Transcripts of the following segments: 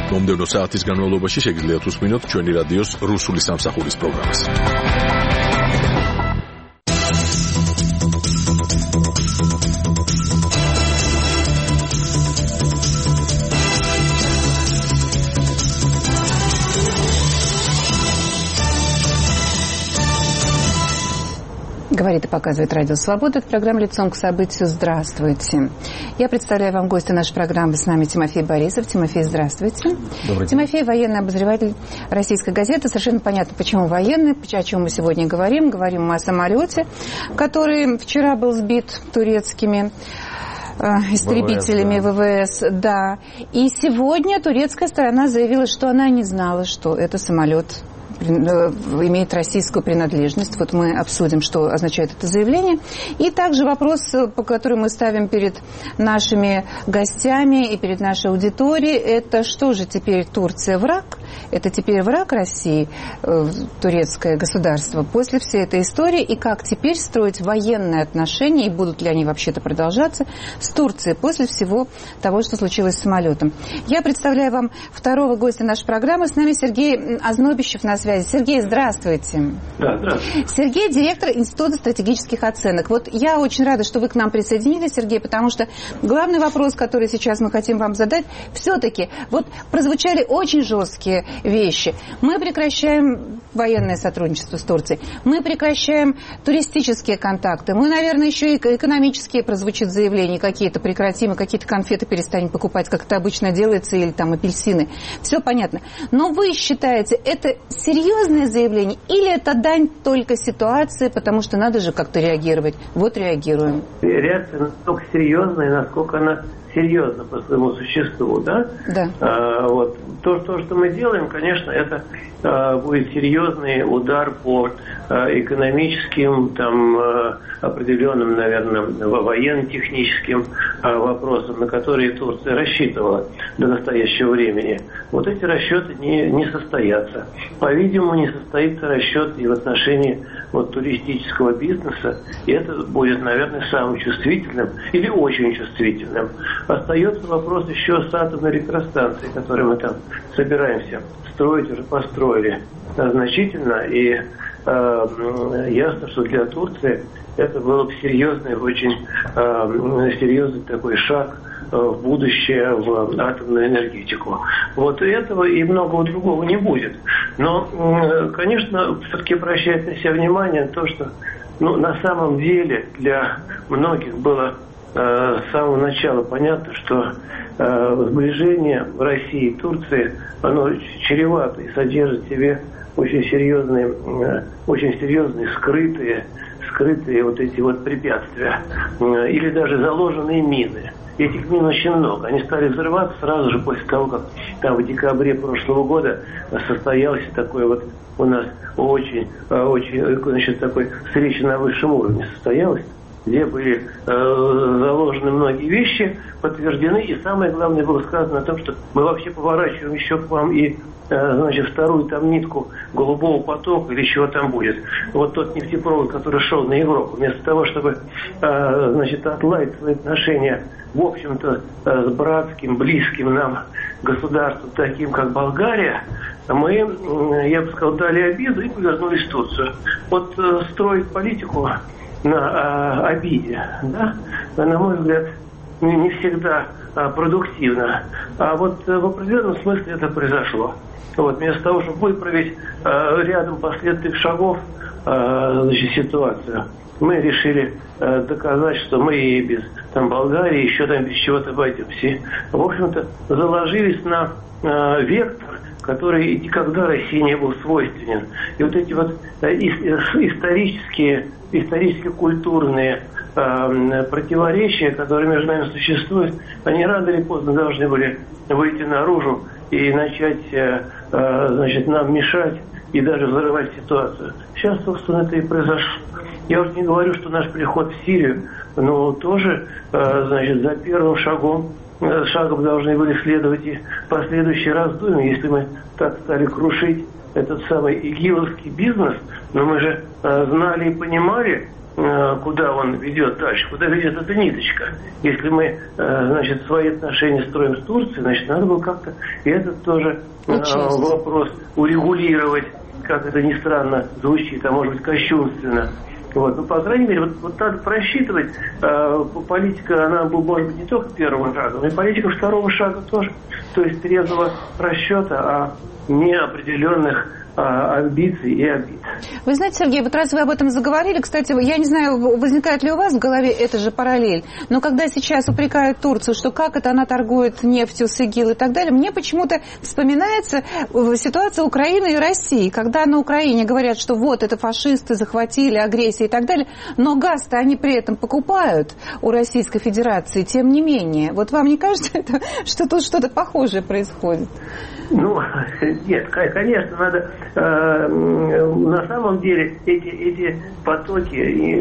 მომდევნო საათის განმავლობაში შეგიძლიათ უსმინოთ ჩვენი რადიოს რუსული სამსახურის პროგრამას. Говорит и показывает Радио Свобода. Это программа «Лицом к событию». Здравствуйте. Я представляю вам гостя нашей программы. С нами Тимофей Борисов. Тимофей, здравствуйте. Добрый день. Тимофей – военный обозреватель «Российской газеты». Совершенно понятно, почему военный, о чем мы сегодня говорим. Говорим мы о самолете, который вчера был сбит турецкими истребителями ВВС, да. И сегодня турецкая сторона заявила, что она не знала, что это самолет имеет российскую принадлежность. Вот мы обсудим, что означает это заявление. И также вопрос, по которому мы ставим перед нашими гостями и перед нашей аудиторией, это что же теперь Турция враг? Это теперь враг России, турецкое государство, после всей этой истории, и как теперь строить военные отношения, и будут ли они вообще-то продолжаться, с Турцией после всего того, что случилось с самолетом. Я представляю вам второго гостя нашей программы. С нами Сергей Ознобищев на связи. Сергей, здравствуйте. Да, здравствуйте. Сергей, директор Института стратегических оценок. Вот я очень рада, что вы к нам присоединились, Сергей, потому что главный вопрос, который сейчас мы хотим вам задать, все-таки, вот прозвучали очень жесткие вещи. Мы прекращаем военное сотрудничество с Турцией, мы прекращаем туристические контакты, мы, наверное, еще и экономические прозвучат заявления, какие-то прекратим, и какие-то конфеты перестанем покупать, как это обычно делается, или там апельсины. Все понятно. Но вы считаете, это серьезное заявление или это дань только ситуации, потому что надо же как-то реагировать? Вот реагируем. Реакция настолько серьезная, насколько она серьезна по своему существу, да? Да. Вот. То, что мы делаем, конечно, это будет серьезный удар по экономическим, там, определенным, наверное, военно-техническим вопросам, на которые Турция рассчитывала до настоящего времени. Вот эти расчеты не состоятся. По-видимому, не состоится расчет и в отношении вот, туристического бизнеса, и это будет, наверное, самым чувствительным или очень чувствительным. Остается вопрос еще с атомной электростанцией, которую мы там собираемся строить, уже построили значительно, и ясно, что для Турции это было бы серьезный, очень серьезный такой шаг в будущее, в атомную энергетику. Вот этого и многого другого не будет. Но, конечно, все-таки обращает на себя внимание на то, что на самом деле для многих было с самого начала понятно, что сближение России и Турции, оно чревато и содержит в себе очень серьезные скрытые вот эти вот препятствия или даже заложенные мины. Этих мин очень много. Они стали взрываться сразу же после того, как там в декабре прошлого года состоялся такой вот у нас очень значит, такой встреча на высшем уровне состоялась, где были заложены многие вещи, подтверждены, и самое главное было сказано о том, что мы вообще поворачиваем еще к вам и значит, вторую там нитку голубого потока или чего там будет. Вот тот нефтепровод, который шел на Европу, вместо того, чтобы значит, отладить свои отношения, в общем-то, с братским, близким нам государством, таким как Болгария, мы, я бы сказал, дали обиду и повернулись в Турцию. Вот строить политику на обиде, да, на мой взгляд, не всегда продуктивно. А вот в определенном смысле это произошло. Вот, вместо того, чтобы выправить рядом последних шагов значит, ситуацию, мы решили доказать, что мы и без там, Болгарии еще там без чего-то обойдемся. В общем-то, заложились на вектор, который никогда России не был свойственен. И вот эти вот исторически-культурные противоречия, которые между нами существуют, они рано или поздно должны были выйти наружу и начать значит, нам мешать и даже взрывать ситуацию. Сейчас, собственно, это и произошло. Я уже не говорю, что наш приход в Сирию, но тоже значит, за первым шагом должны были следовать и последующие раздумья. Если мы так стали крушить этот самый игиловский бизнес, но мы же знали и понимали, куда он ведет дальше, куда ведет эта ниточка. Если мы, значит, свои отношения строим с Турцией, значит, надо было как-то этот тоже вопрос урегулировать, как это ни странно звучит, а может быть кощунственно. Вот. Ну, по крайней мере, вот надо просчитывать. Политика, она может быть не только первого шага, но и политика второго шага тоже. То есть трезвого расчета, а не определенных амбиций и обид. Вы знаете, Сергей, вот раз вы об этом заговорили, кстати, я не знаю, возникает ли у вас в голове эта же параллель, но когда сейчас упрекают Турцию, что как это она торгует нефтью с ИГИЛ и так далее, мне почему-то вспоминается ситуация Украины и России, когда на Украине говорят, что вот это фашисты захватили, агрессия и так далее, но газ-то они при этом покупают у Российской Федерации, тем не менее. Вот вам не кажется, что тут что-то похожее происходит? Ну, нет, конечно, надо... на самом деле эти потоки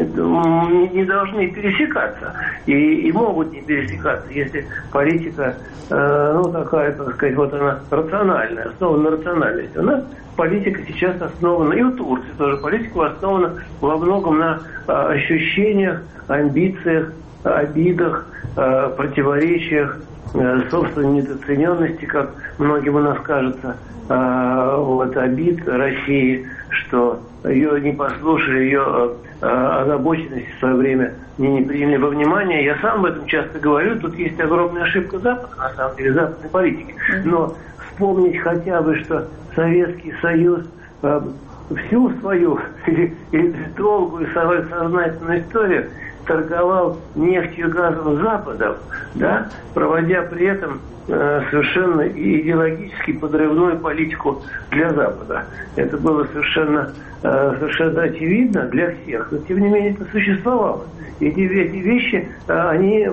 не должны пересекаться и могут не пересекаться, если политика, ну, такая, так сказать, вот она рациональная, основана на рациональности. У нас политика сейчас основана, и у Турции тоже, политика основана во многом на ощущениях, амбициях, обидах, противоречиях, собственной недооцененности, как многим у нас кажется, вот обид России, что ее не послушали, ее озабоченность в свое время не приняли во внимание. Я сам об этом часто говорю, тут есть огромная ошибка Запада, на самом деле, западной политики. Но вспомнить хотя бы, что Советский Союз всю свою или долгую сознательную историю торговал нефтью и газом с Западом, да, проводя при этом совершенно идеологически подрывную политику для Запада. Это было совершенно очевидно для всех, но тем не менее это существовало. Эти вещи, они,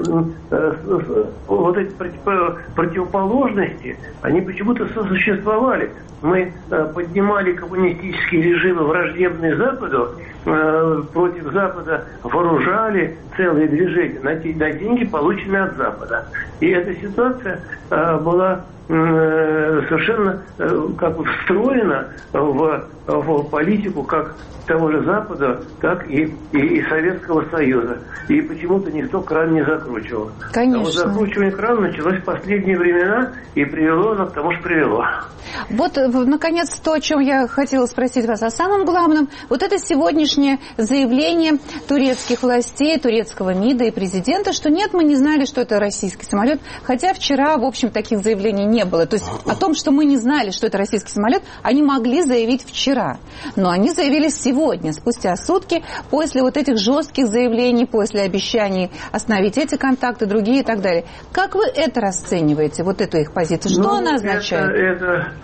вот эти противоположности, они почему-то сосуществовали. Мы поднимали коммунистические режимы, враждебные Западу, против Запада вооружали целые движения на деньги, полученные от Запада. И эта ситуация была совершенно как бы встроена в политику как того же Запада, так и Советского Союза. И почему-то никто кран не закручивал. Конечно. А вот закручивание крана началось в последние времена и привело к тому, что привело. Вот, наконец, то, о чем я хотела спросить вас. О самом главном, вот это сегодняшнее заявление турецких властей, турецкого МИДа и президента, что нет, мы не знали, что это российский самолет, хотя вчера, в общем, таких заявлений не было. То есть о том, что мы не знали, что это российский самолет, они могли заявить вчера. Но они заявили сегодня, спустя сутки, после вот этих жестких заявлений, после обещаний остановить эти контакты, другие и так далее. Как вы это расцениваете, вот эту их позицию? Что она означает?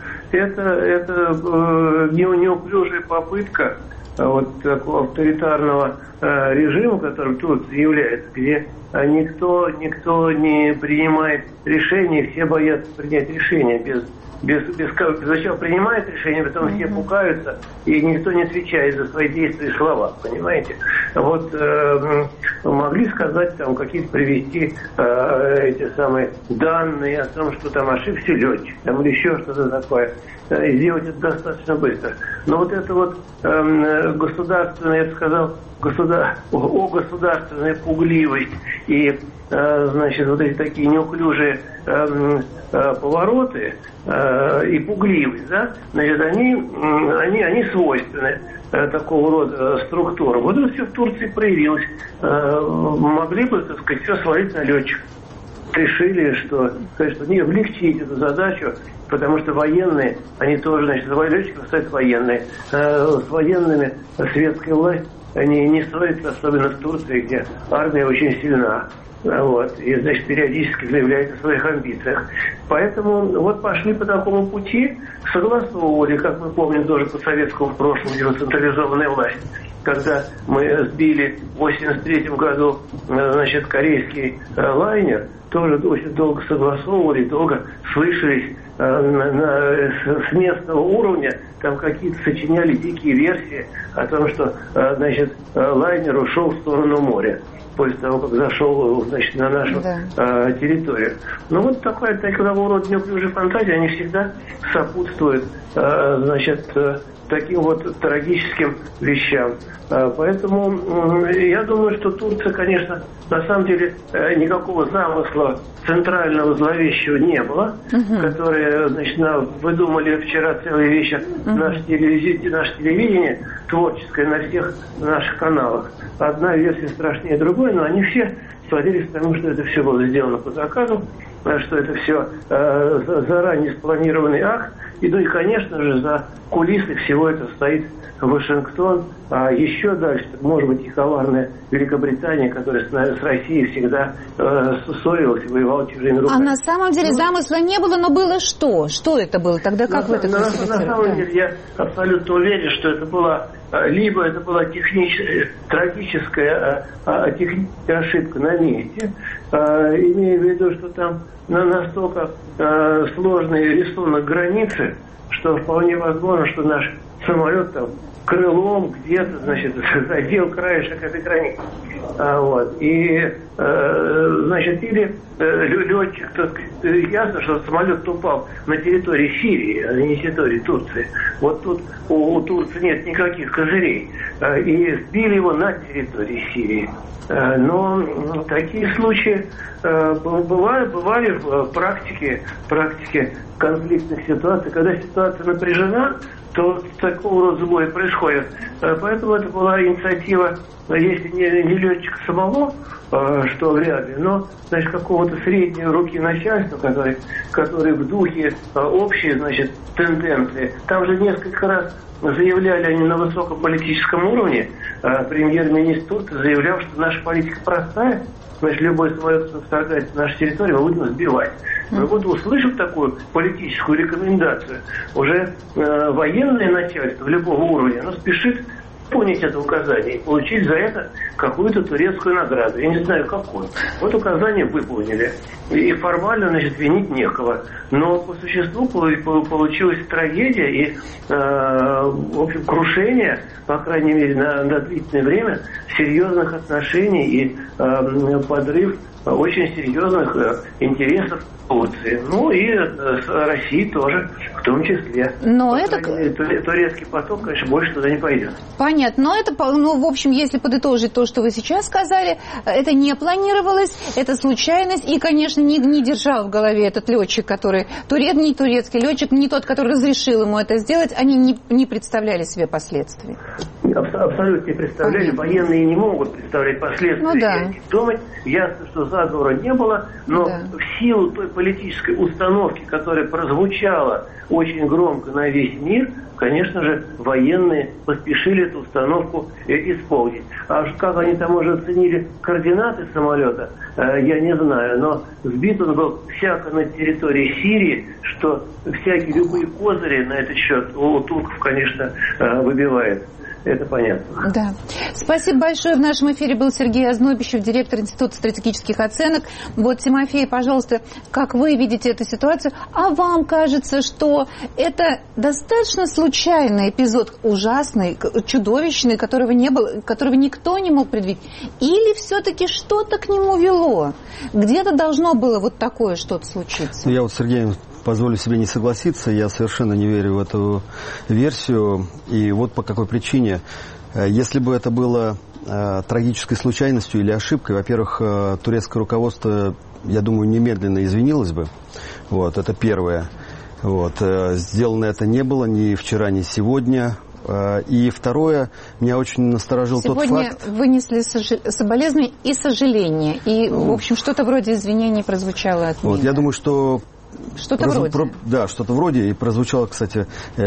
Это неуклюжая попытка вот такого авторитарного режима, которым Турция является, где никто не принимает решения, все боятся принять решения сначала принимает решение, потом все пугаются, и никто не отвечает за свои действия и слова, понимаете? Вот могли сказать, там, какие-то привести эти самые данные о том, что там ошибся летчик, там, или еще что-то такое, и сделать это достаточно быстро. Но вот это вот государственная, я бы сказал, государственная пугливость и значит, вот эти такие неуклюжие повороты и пугливость, да, значит, они свойственны такого рода структурам. Вот это все в Турции проявилось. Могли бы, так сказать, все свалить на летчик. Решили, что не облегчить эту задачу, потому что военные, они тоже, значит, летчиков стоят военные. С военными светская власть, они не строятся, особенно в Турции, где армия очень сильна. Вот, и, значит, периодически заявляет о своих амбициях. Поэтому вот пошли по такому пути, согласовывали, как мы помним, тоже по советскому прошлому, где централизованная власть. Когда мы сбили в 1983 году, значит, корейский лайнер, тоже очень долго согласовывали, долго слышались с местного уровня, там какие-то сочиняли дикие версии о том, что, значит, лайнер ушел в сторону моря. после того, как зашел, значит, на нашу территорию. Но вот такого рода неуклюжие фантазии, они всегда сопутствуют, значит, таким вот трагическим вещам. Поэтому я думаю, что Турция, конечно, на самом деле никакого замысла центрального зловещего не было, которые, значит, выдумали вчера целые вещи наше телевидение творческое на всех наших каналах. Одна версия страшнее другой, но они все сводились к тому, что это все было сделано по заказу, что это все заранее спланированный акт. И, ну и, конечно же, за кулисой всего это стоит Вашингтон, а еще дальше, может быть, и коварная Великобритания, которая с Россией всегда ссорилась и воевала чужими руками. А на самом деле замысла не было, но было что? Что это было? Тогда как вы это классифицируете? На самом деле я абсолютно уверен, что это была либо это была трагическая ошибка на месте, имея в виду, что там настолько сложный рисунок границы, что вполне возможно, что наш самолет там крылом где-то, значит, задел краешек этой границы. И, значит, или летчик, ясно, что самолет упал на территории Сирии, а не территории Турции. Вот тут у Турции нет никаких козырей. И сбили его на территории Сирии. Но такие случаи бывали в практике конфликтных ситуаций. Когда ситуация напряжена, то такого рода сбои происходят. Поэтому это была инициатива, если не летчика самого, что вряд ли, но, значит, какого-то средней руки начальства, который в духе общей, значит, тенденции. Там же несколько раз заявляли они на высоком политическом уровне. Премьер-министр Турции заявлял, что наша политика простая, значит, любой самолет, кто вторгается в нашу территорию, мы будем сбивать. Но вот, услышав такую политическую рекомендацию, уже военное начальство любого уровня, оно спешит понять это указание и получить за это какую-то турецкую награду. Я не знаю, какую. Вот указание выполнили. И формально, значит, винить некого. Но по существу получилась трагедия и, в общем, крушение, по крайней мере, на длительное время серьезных отношений и подрыв очень серьезных интересов Турции. Ну и России тоже, в том числе. Но это... Турецкий поток, конечно, больше туда не пойдет. Понятно. Но это, в общем, если подытожить то, что вы сейчас сказали, это не планировалось, это случайность. И, конечно, не держал в голове этот летчик, который... не турецкий летчик, не тот, который разрешил ему это сделать, они не представляли себе последствий. Абсолютно не представляли. Военные не могут представлять последствия. Ну да. Думать. Ясно, что заговора не было, но в силу той политической установки, которая прозвучала очень громко на весь мир, конечно же, военные поспешили эту установку исполнить. А как они там уже оценили координаты самолета, я не знаю, но сбит он был всяко на территории Сирии, что всякие любые козыри на этот счет у турков, конечно, выбивает. Это понятно. Да. Спасибо большое. В нашем эфире был Сергей Ознобищев, директор Института стратегических оценок. Вот, Тимофей, пожалуйста, как вы видите эту ситуацию? А вам кажется, что это достаточно случайный эпизод, ужасный, чудовищный, которого не было, которого никто не мог предвидеть? Или все-таки что-то к нему вело? Где-то должно было вот такое что-то случиться? Я вот, Сергей, позволю себе не согласиться, я совершенно не верю в эту версию. И вот по какой причине. Если бы это было трагической случайностью или ошибкой, во-первых, турецкое руководство, я думаю, немедленно извинилось бы. Вот, это первое. Вот, сделано это не было ни вчера, ни сегодня. И второе, меня очень насторожил тот факт... Сегодня вынесли соболезнования и сожаления. И, в общем, что-то вроде извинений прозвучало от меня. Вот, я думаю, что... Что-то вроде. Да, что-то вроде. И прозвучало, кстати,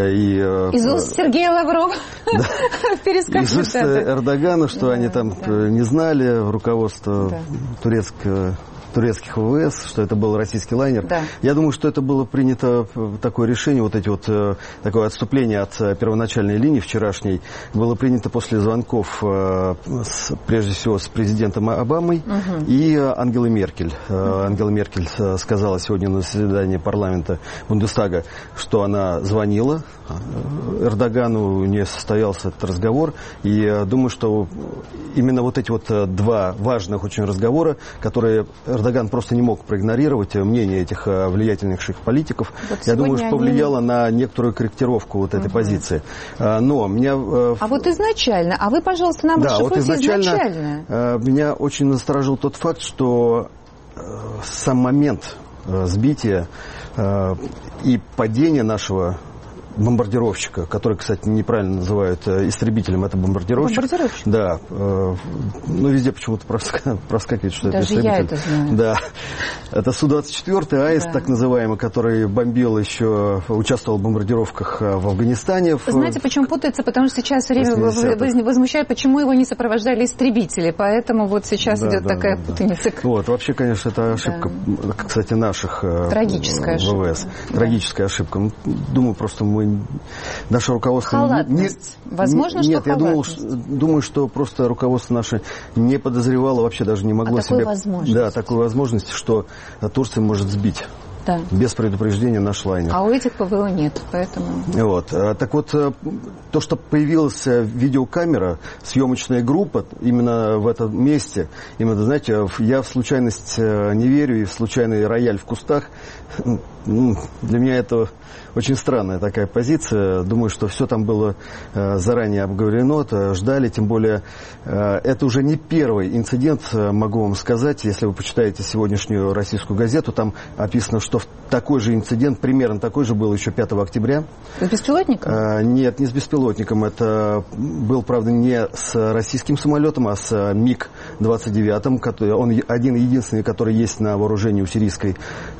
из уст Сергея Лаврова перескажет. Из уст Эрдогана, что они там не знали, руководство турецкого турецких ВВС, что это был российский лайнер. Да. Я думаю, что это было принято, такое решение, вот эти вот, такое отступление от первоначальной линии вчерашней, было принято после звонков, прежде всего, с президентом Обамой и Ангелой Меркель. Ангела Меркель сказала сегодня на заседании парламента Бундестага, что она звонила Эрдогану, у нее состоялся этот разговор, и думаю, что именно вот эти вот два важных очень разговора, которые Эрдоган просто не мог проигнорировать, мнение этих влиятельнейших политиков, вот я думаю, что повлияло на некоторую корректировку вот этой позиции. Но меня... А вот изначально, вы, пожалуйста, нам расшифруйте изначально. Меня очень насторожил тот факт, что сам момент сбития и падения нашего бомбардировщика, который, кстати, неправильно называют истребителем, это бомбардировщик. Бомбардировщик? Да. Везде почему-то проскакивает, что даже это истребитель. Я это знаю. Да. Это Су-24 АИС, так называемый, который бомбил еще, участвовал в бомбардировках в Афганистане. Знаете, почему путается? Потому что сейчас время возмущает, почему его не сопровождали истребители. Поэтому вот сейчас идет такая путаница. Вот, вообще, конечно, это ошибка, кстати, наших трагическая ВВС. Трагическая ошибка. Думаю, просто наше руководство... Халатность. Возможно, что нет, халатность. Я думаю, что просто руководство наше не подозревало, вообще даже не могло себе... такую возможность, что Турция может сбить. Да. Без предупреждения наш лайнер. А у этих ПВО нет, поэтому... Вот. Так вот, то, что появилась видеокамера, съемочная группа именно в этом месте, именно, знаете, я в случайность не верю, и в случайный рояль в кустах, для меня это очень странная такая позиция. Думаю, что все там было заранее обговорено, ждали, тем более это уже не первый инцидент, могу вам сказать. Если вы почитаете сегодняшнюю российскую газету, там описано, что такой же инцидент, примерно такой же, был еще 5 октября. С беспилотником? Нет, не с беспилотником. Это был, правда, не с российским самолетом, а с МиГ-29. Он один-единственный, который есть на вооружении у сирийских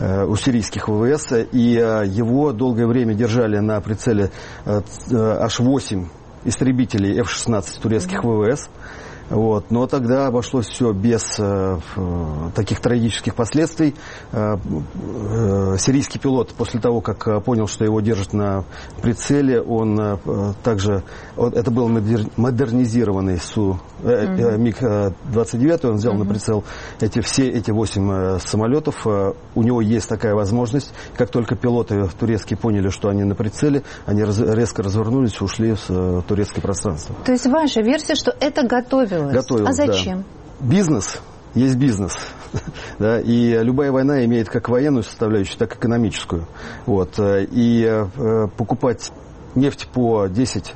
ВВС. И его долгое время держали на прицеле аж 8 истребителей F-16 турецких ВВС. Вот. Но тогда обошлось все без таких трагических последствий. Сирийский пилот, после того, как понял, что его держат на прицеле, он также... Это был модернизированный МиГ-29, он взял на прицел все эти 8 самолетов. У него есть такая возможность. Как только пилоты турецкие поняли, что они на прицеле, они резко развернулись и ушли в турецкое пространство. То есть ваша версия, что это готовилось? Готовилось, а зачем? Да. Бизнес есть бизнес. Да, и любая война имеет как военную составляющую, так и экономическую. Вот. И покупать нефть по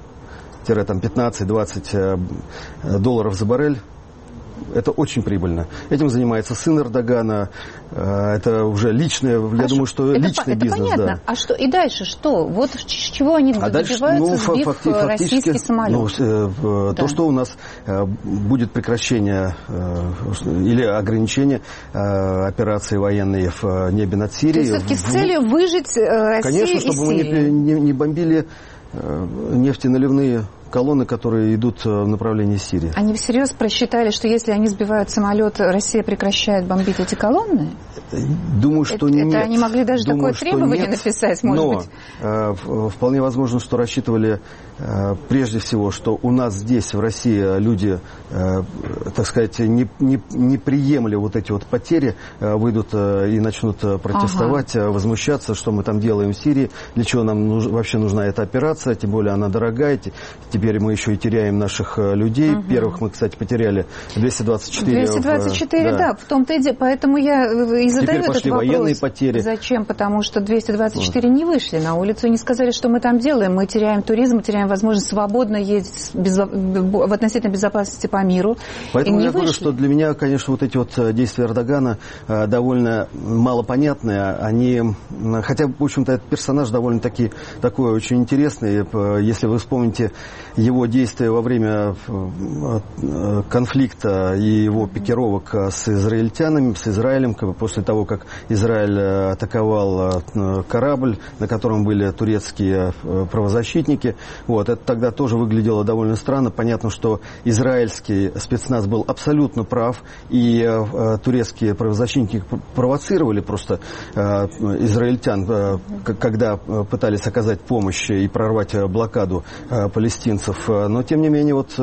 10-15-20 долларов за баррель, это очень прибыльно. Этим занимается сын Эрдогана. Это уже личное, я думаю, что личный бизнес. Это понятно. Да. А что и дальше? Что? Вот чего они добиваются, сбив российский самолет? То, что у нас будет прекращение или ограничение операции военной в небе над Сирией. То есть все-таки с целью выжить Россию. Конечно, чтобы мы не бомбили нефтеналивные колонны, которые идут в направлении Сирии. Они всерьез просчитали, что если они сбивают самолет, Россия прекращает бомбить эти колонны? Думаю, что нет. Это они могли даже такое требование написать, может быть? Вполне возможно, что рассчитывали прежде всего, что у нас здесь, в России, люди, так сказать, не приемли вот эти вот потери, выйдут и начнут протестовать, возмущаться, что мы там делаем в Сирии, для чего нам вообще нужна эта операция, тем более она дорогая, теперь мы еще и теряем наших людей. Первых мы, кстати, потеряли 224. 224, да, в том-то и дело. Поэтому я и задаю этот вопрос. Военные потери. Зачем? Потому что 224 не вышли на улицу и не сказали, что мы там делаем. Мы теряем туризм, мы теряем возможность свободно ездить в относительной безопасности по миру. Поэтому я говорю, что для меня, конечно, вот эти вот действия Эрдогана довольно малопонятные. Они, хотя, в общем-то, этот персонаж довольно-таки такой очень интересный. Если вы вспомните его действия во время конфликта и его пикировок с израильтянами, с Израилем, после того, как Израиль атаковал корабль, на котором были турецкие правозащитники. Вот, это тогда тоже выглядело довольно странно. Понятно, что израильский спецназ был абсолютно прав, и турецкие правозащитники провоцировали просто израильтян, когда пытались оказать помощь и прорвать блокаду палестинцев. Но, тем не менее, вот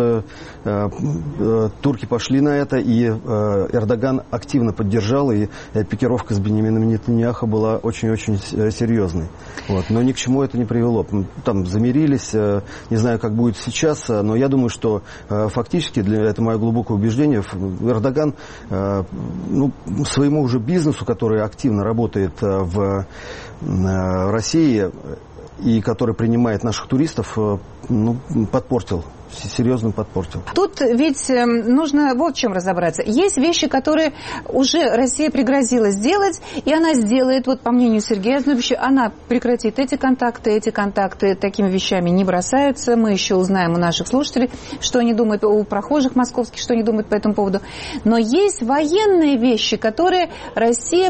турки пошли на это, и Эрдоган активно поддержал, и пикировка с Беньямином Нетаньяху была очень-очень серьезной. Вот. Но ни к чему это не привело. Там замирились, не знаю, как будет сейчас, но я думаю, что фактически, это мое глубокое убеждение, Эрдоган своему уже бизнесу, который активно работает в России и который принимает наших туристов, подпортил. Серьезно подпортил. Тут ведь нужно вот в чем разобраться. Есть вещи, которые уже Россия пригрозила сделать, и она сделает, вот по мнению Сергея Ознобича, она прекратит эти контакты такими вещами не бросаются. Мы еще узнаем у наших слушателей, что они думают, у прохожих московских, что они думают по этому поводу. Но есть военные вещи, которые Россия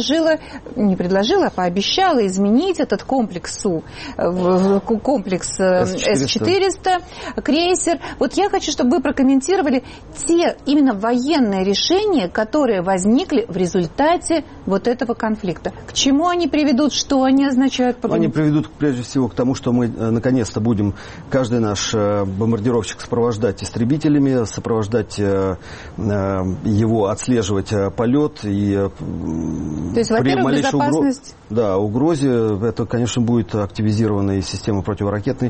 пообещала изменить этот комплекс С-400, крейсер. Вот я хочу, чтобы вы прокомментировали те именно военные решения, которые возникли в результате вот этого конфликта. К чему они приведут, что они означают? Они приведут прежде всего к тому, что мы наконец-то будем каждый наш бомбардировщик сопровождать истребителями, сопровождать его, отслеживать полет. И то есть, во-первых, безопасность... угрозе, это, конечно, будет активизирована и система противоракетной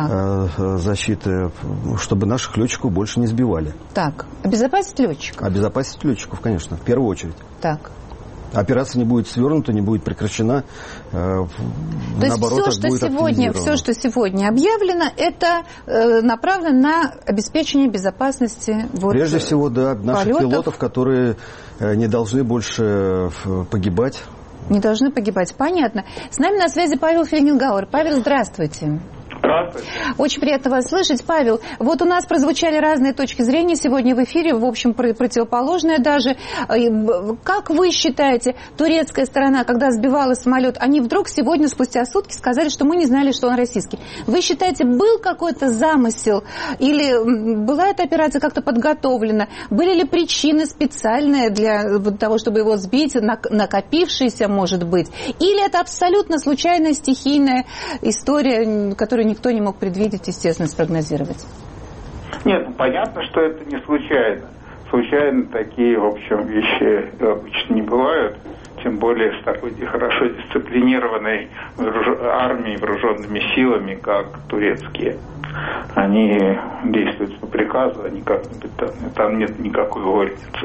защиты, чтобы наших летчиков больше не сбивали. Так, обезопасить летчиков? Обезопасить летчиков, конечно, в первую очередь. Так. Операция не будет свернута, не будет прекращена. То есть все, что сегодня объявлено, это направлено на обеспечение безопасности прежде всего, наших пилотов, которые не должны больше погибать. Не должны погибать, понятно. С нами на связи Павел Фельгенгауэр. Павел, здравствуйте. Здравствуйте. Очень приятно вас слышать, Павел. Вот у нас прозвучали разные точки зрения сегодня в эфире, в общем, противоположные даже. Как вы считаете, турецкая сторона, когда сбивала самолет, они вдруг сегодня, спустя сутки, сказали, что мы не знали, что он российский. Вы считаете, был какой-то замысел? Или была эта операция как-то подготовлена? Были ли причины специальные для того, чтобы его сбить, накопившиеся, может быть? Или это абсолютно случайная, стихийная история, которую никто не мог предвидеть, естественно, спрогнозировать? Нет, понятно, что это не случайно. Случайно такие, в общем, вещи обычно не бывают. Тем более с такой хорошо дисциплинированной армией, вооруженными силами, как турецкие. Они действуют по приказу, они как-нибудь там нет никакой вольницы.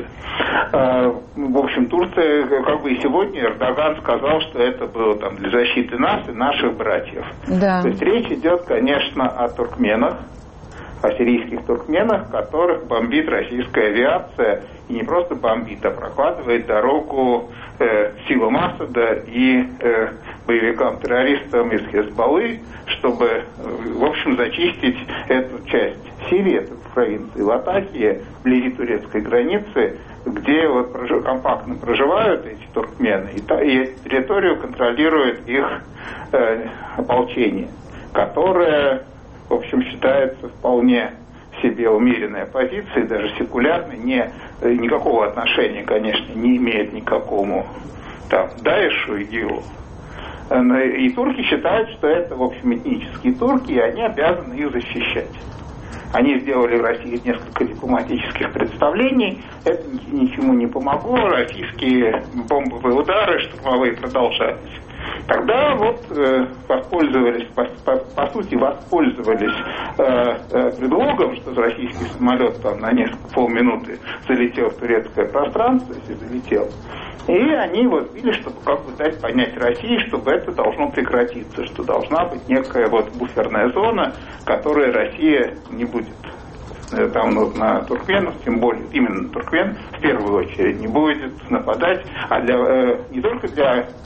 В общем, Турция, как бы и сегодня Эрдоган сказал, что это было там для защиты нас и наших братьев. Да. То есть речь идет, конечно, о туркменах, о сирийских туркменах, которых бомбит российская авиация, и не просто бомбит, а прокладывает дорогу силам Асада и боевикам-террористам из Хезболлы, чтобы, в общем, зачистить эту часть Сирии, эту провинцию Латакия, вблизи турецкой границы, где вот компактно проживают эти туркмены, и территорию контролирует их ополчение, которое, в общем, считается вполне себе умеренной оппозицией, даже секулярной, никакого отношения, конечно, не имеет никакому Даишу, ИГИЛу. И турки считают, что это, в общем, этнические турки, и они обязаны их защищать. Они сделали в России несколько дипломатических представлений, это ничему не помогло, российские бомбовые удары штурмовые продолжались. Тогда вот воспользовались предлогом, что российский самолет там на несколько полминуты залетел в турецкое пространство, если залетел. И они вот видели, чтобы как бы дать понять России, чтобы это должно прекратиться, что должна быть некая вот буферная зона, которой Россия не будет там на туркменов, тем более именно на туркмен в первую очередь не будет нападать, а не только для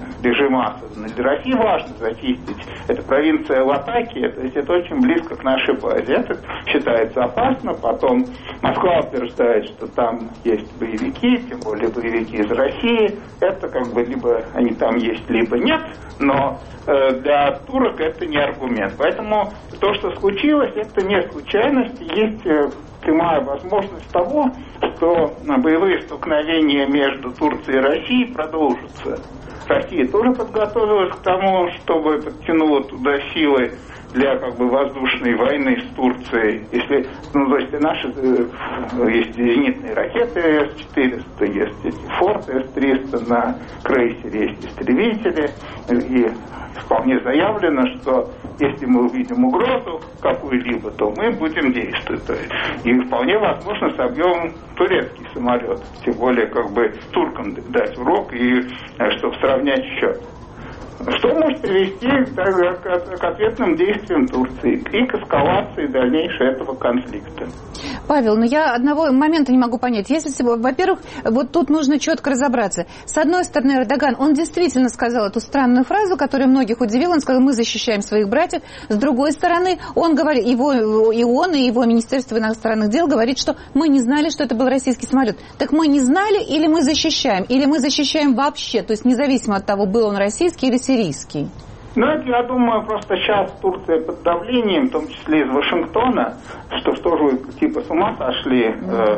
режима Асада. Для России важно зачистить. Это провинция Латакия, то есть это очень близко к нашей базе. Это считается опасно. Потом Москва утверждает, что там есть боевики, тем более боевики из России. Это как бы либо они там есть, либо нет. Но для турок это не аргумент. Поэтому то, что случилось, это не случайность. Есть прямая возможность того, что боевые столкновения между Турцией и Россией продолжатся. Россия тоже подготовилась к тому, чтобы подтянула туда силы для как бы воздушной войны с Турцией. Если, то есть наши есть зенитные ракеты С-400, есть эти Форты С-300 на крейсере, есть истребители, и вполне заявлено, что если мы увидим угрозу какую-либо, то мы будем действовать. И вполне возможно собьем турецкий самолет. Тем более как бы туркам дать урок, и чтобы сравнять счет. Что может привести к ответным действиям Турции и к эскалации дальнейшей этого конфликта? Павел, но я одного момента не могу понять. Если, во-первых, вот тут нужно четко разобраться. С одной стороны, Эрдоган, он действительно сказал эту странную фразу, которая многих удивила. Он сказал, мы защищаем своих братьев. С другой стороны, он говорит, и его Министерство иностранных дел говорит, что мы не знали, что это был российский самолет. Так мы не знали или мы защищаем? Или мы защищаем вообще? То есть независимо от того, был он российский или сирийский? Ну, это, я думаю, просто сейчас Турция под давлением, в том числе из Вашингтона, что тоже типа с ума сошли,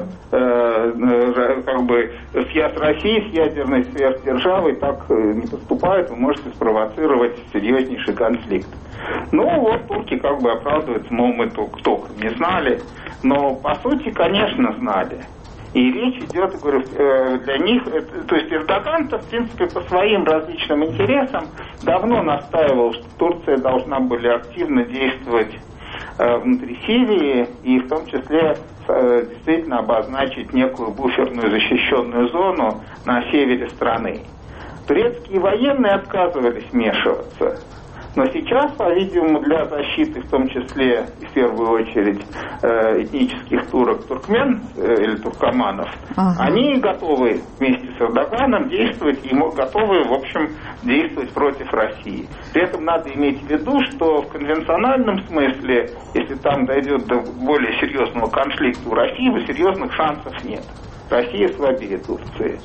как бы с Россией, с ядерной сверхдержавой так не поступают, вы можете спровоцировать серьезнейший конфликт. Ну, вот турки как бы оправдываются, мол, мы только не знали, но по сути, конечно, знали. И речь идет, говорю, для них, то есть Эрдоган-то, в принципе, по своим различным интересам давно настаивал, что Турция должна была активно действовать внутри Сирии и в том числе действительно обозначить некую буферную защищенную зону на севере страны. Турецкие военные отказывались вмешиваться. Но сейчас, по-видимому, для защиты, в том числе и в первую очередь этнических турок, туркмен или туркоманов, они готовы вместе с Эрдоганом действовать и готовы, в общем, действовать против России. При этом надо иметь в виду, что в конвенциональном смысле, если там дойдет до более серьезного конфликта у России, серьезных шансов нет. Россия слабее Турции.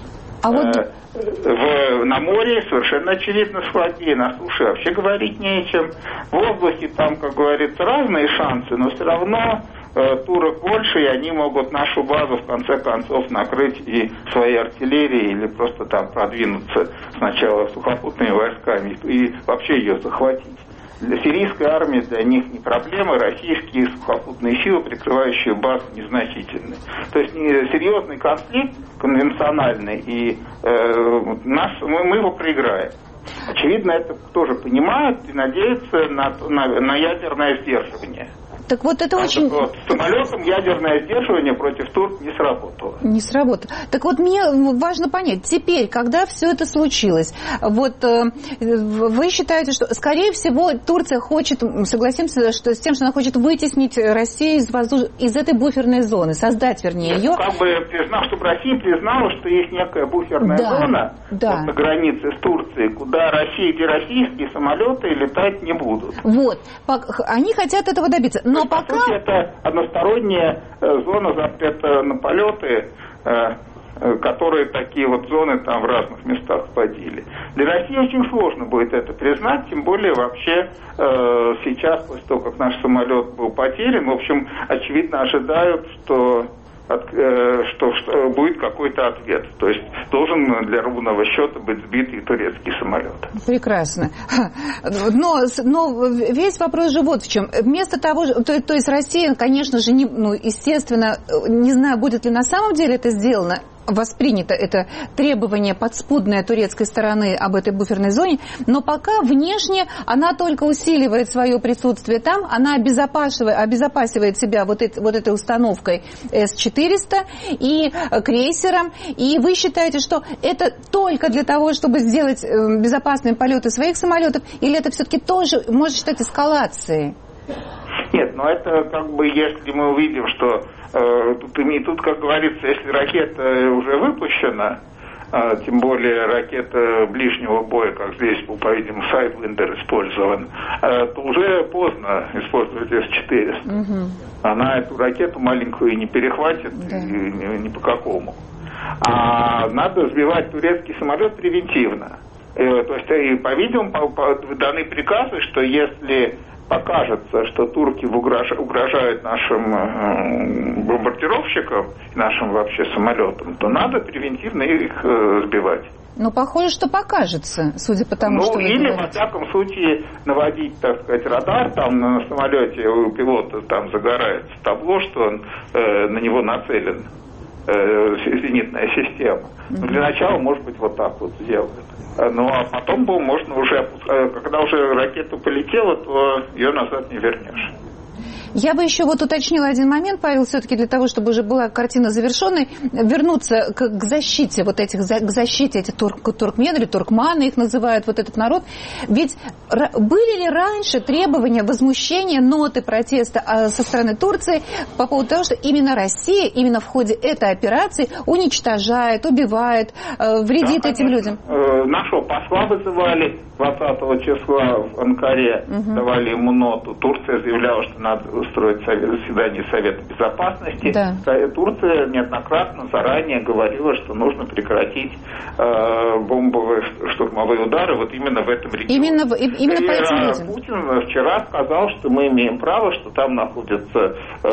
На море совершенно очевидно слабее, на суше вообще говорить не о чем. В воздухе там, как говорится, разные шансы, но все равно турок больше, и они могут нашу базу в конце концов накрыть и своей артиллерией, или просто там продвинуться сначала сухопутными войсками и вообще ее захватить. Сирийская армия для них не проблема, российские сухопутные силы, прикрывающие базу, незначительны. То есть серьезный конфликт, конвенциональный, и мы его проиграем. Очевидно, это тоже понимают и надеются на ядерное сдерживание. Так вот это очень... Вот, с самолетом ядерное сдерживание против турок не сработало. Не сработало. Так вот мне важно понять, теперь, когда все это случилось, вот вы считаете, что, скорее всего, Турция хочет, согласимся, что с тем, что она хочет вытеснить Россию из этой буферной зоны, создать, вернее, ее... Как бы признав, чтобы Россия признала, что есть некая буферная зона вот, на границе с Турцией, где российские самолеты летать не будут. Вот. Они хотят этого добиться. Но по сути, это односторонняя зона запрета на полеты, которые такие вот зоны там в разных местах вводили. Для России очень сложно будет это признать, тем более вообще сейчас, после того, как наш самолет был потерян, в общем, очевидно ожидают, что будет какой-то ответ. То есть должен для ровного счета быть сбит и турецкий самолет. Прекрасно. Но весь вопрос же вот в чем. Вместо того, то есть Россия, конечно же, естественно, не знаю, будет ли на самом деле это сделано, воспринято это требование подспудное турецкой стороны об этой буферной зоне, но пока внешне она только усиливает свое присутствие там, она обезопасивает себя вот этой установкой С-400 и крейсером, и вы считаете, что это только для того, чтобы сделать безопасными полеты своих самолетов, или это все-таки тоже можно считать эскалацией? Нет, но это как бы, если мы увидим, что тут, как говорится, если ракета уже выпущена, тем более ракета ближнего боя, как здесь, по-видимому, Sidewinder использован, то уже поздно использовать С-400. Она эту ракету маленькую не перехватит ни по какому. А надо сбивать турецкий самолет превентивно. То есть, и, по-видимому, даны приказы, что если покажется, что турки угрожают нашим бомбардировщикам, нашим вообще самолетам, то надо превентивно их сбивать. Ну, похоже, что покажется, судя по тому, что вы или, говорите. во всяком случае, наводить, так сказать, радар, там на самолете у пилота там загорается табло, что он, на него нацелен зенитная система. Но для начала, может быть, вот так вот сделать. Ну, а потом можно уже, когда уже ракета полетела, то ее назад не вернешь. Я бы еще вот уточнила один момент, Павел, все-таки для того, чтобы уже была картина завершенной, вернуться к защите вот этих, к защите этих туркмен или туркманы, их называют, вот этот народ. Ведь были ли раньше требования, возмущения, ноты протеста со стороны Турции по поводу того, что именно Россия, именно в ходе этой операции уничтожает, убивает, вредит этим людям? Нашего посла вызывали 20 числа в Анкаре, давали ему ноту. Турция заявляла, что надо устроить заседание Совета Безопасности. Да. Турция неоднократно заранее говорила, что нужно прекратить бомбовые штурмовые удары вот именно в этом регионе. Именно по этим людям. Путин вчера сказал, что мы имеем право, что там находятся